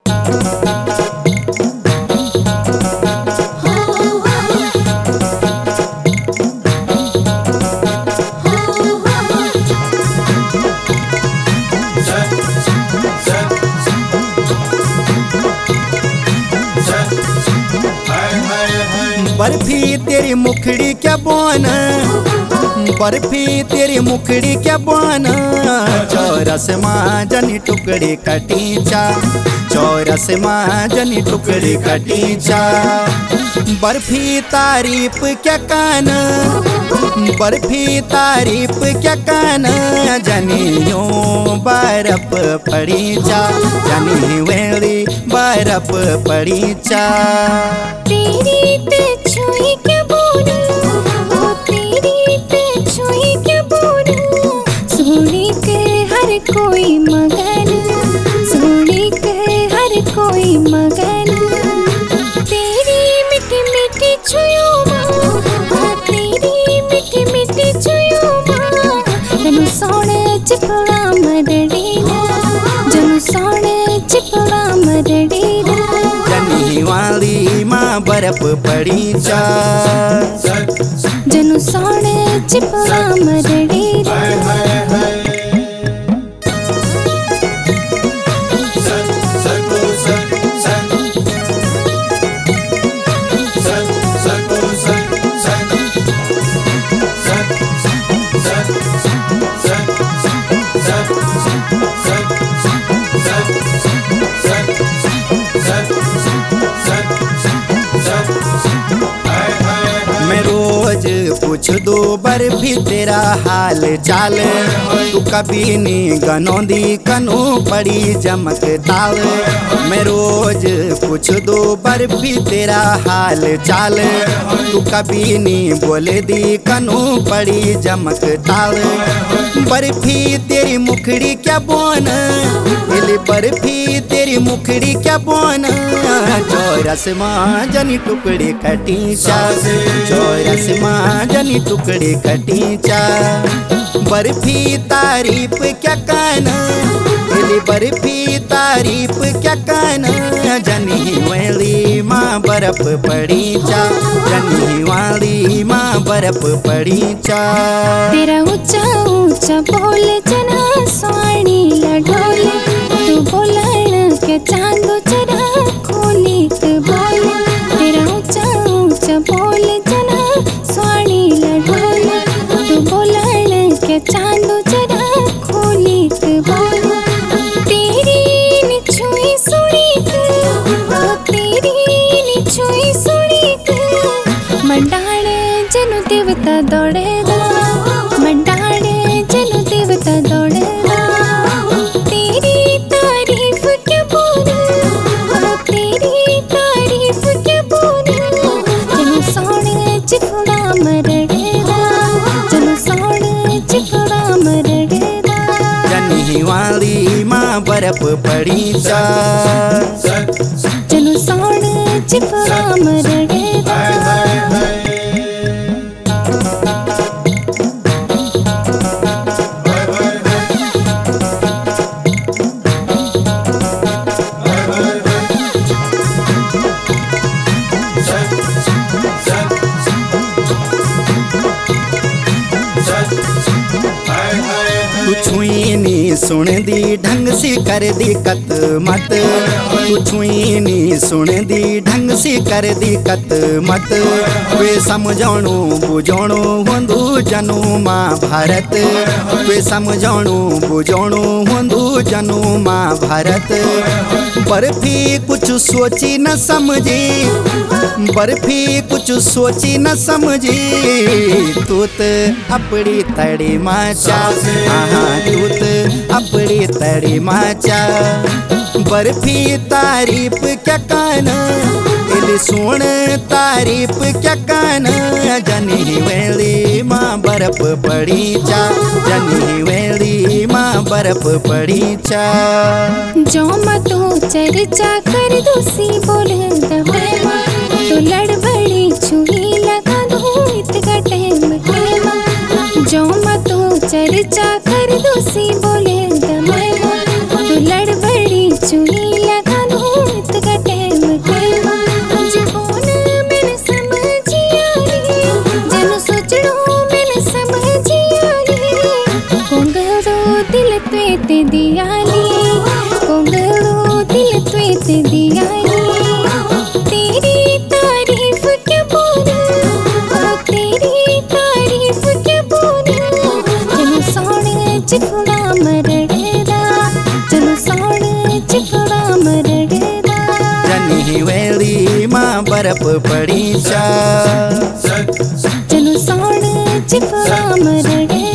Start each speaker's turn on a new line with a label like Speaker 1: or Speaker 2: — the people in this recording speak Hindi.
Speaker 1: बर्फी तेरी मुखड़ी क्या बोन, बर्फी तेरी मुखड़ी क्या बोन, चौरस माँ जनी टुकड़ी कटीचा, चौरस माँ जनी टुकड़ी कटीचा। बर्फी तारीफ क्या कान, बर्फी तारीफ क्या कान, जनियों बर्फ पड़ीचा, जनी वेली बर्फ पड़ीचा।
Speaker 2: तेरी ते छुई क्या बोलूं, ओ तेरी ते छुई क्या बोलूं, सोने के हर कोई मगन, सोने के हर कोई मगन। तेरी मिठी मिठी छुयो माँ, तेरी मिठी मिठी छुयो माँ, जनु सोने चिपड़ा मरड़ीदा, जनु सोने चिपड़ा मरड़ीदा।
Speaker 1: जनी वाली माँ बर्फ पड़ीचा,
Speaker 2: जनु सोने चिपड़ा मरड़ीदा।
Speaker 1: मैं रोज पूछ दो बर्फी तेरा हाल चाल, तू कभी नी गनौंदी कनू पड़ी जमक ताल। मैं रोज पूछ दो बर्फी तेरा हाल चाल, तू कभी नी बोले दी कनू पड़ी जमक ताल। बर्फी तेरी मुखड़ी क्या बोन, बर्फी तेरी मुखड़ी क्या बोन, चौरस माँ जनी टुकड़ी कटीचा, चौरस माँ जनी टुकड़ी कटीचा। बर्फी तारीफ क्या कान, बर्फी तारीफ क्या कान, जनी वाली माँ बर्फ पड़ीचा, जनी वाली माँ बर्फ पड़ीचा।
Speaker 2: तेरा ऊंचा ऊंचा बोले जना स्वाणी लडोले, तू बोलन के चांदो चरा खोली के बोले। तेरा ऊंचा ऊंचा बोले जना स्वाणी लडोले, तू बोलन के चांदो चरा खोली के बोले। तेरी नी छुई सुनी के, तेरी नी छुई सुनी के, मंडाणे जनु देवता दौड़ेगा, मंडाणे जनु देवता दौड़ेगा। तेरी तारीफ क्या बोलूं, तेरी तारीफ क्या बोलूं, जनु सोने चिपड़ा मरड़ेगा, जनु सोने चिपड़ा मरड़ेगा।
Speaker 1: जनी वाली माँ बर्फ पड़ीचा,
Speaker 2: जनु सोने चिपड़ा मरड़ेगा।
Speaker 1: तू छुई नी सुन दी ढंग सी कर दी कत मत, तू छुई नी सुन दी ढंग सी कर दी कत मत। वे समझाणु बुझाणु होंदू जनु माँ भारत, वे समझाणु बुझाणु होंदू जनु माँ भारत। बर्फी कुछ सोची न समझी, बर्फी कुछ सोची न समझी, तूत अपनी तड़ी माचा, हाँ तूत अपनी तड़ी माचा। बर्फी तारीफ क्या कान, सुन तारीफ क्या कान, जनी वेली माँ बर्फ पड़ीचा, जनी वेली माँ बर्फ पड़ीचा।
Speaker 2: जो मतो चर्चा कर दूसी बोले दबेमा, तो लड़बड़ी छुई लगा दो इतका टाइम टेमा। जो मतो चर्चा कर दूसी बोले दबेमा, तो लड़बड़ी छुई लगा दो
Speaker 1: बर्फ पड़ी चा
Speaker 2: चलो सौण चिपरा मरड़े